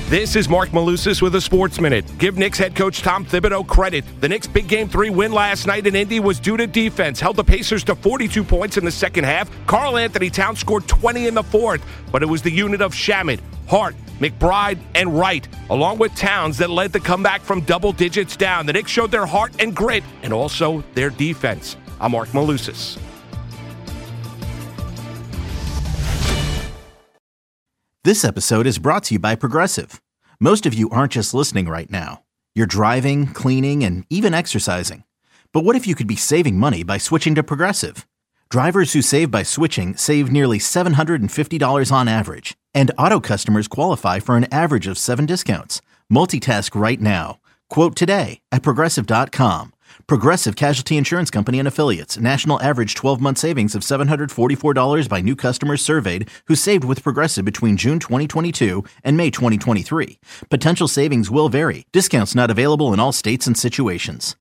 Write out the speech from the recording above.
This is Mark Malusis with a Sports Minute. Give Knicks head coach Tom Thibodeau credit. The Knicks' big Game 3 win last night in Indy was due to defense. Held the Pacers to 42 points in the second half. Karl Anthony Towns scored 20 in the fourth, but it was the unit of Shamet, Hart, McBride, and Wright, along with Towns, that led the comeback from double digits down. The Knicks showed their heart and grit, and also their defense. I'm Mark Malusis. This episode is brought to you by Progressive. Most of you aren't just listening right now. You're driving, cleaning, and even exercising. But what if you could be saving money by switching to Progressive? Drivers who save by switching save nearly $750 on average. And auto customers qualify for an average of 7 discounts. Multitask right now. Quote today at Progressive.com. Progressive Casualty Insurance Company and Affiliates. National average 12-month savings of $744 by new customers surveyed who saved with Progressive between June 2022 and May 2023. Potential savings will vary. Discounts not available in all states and situations.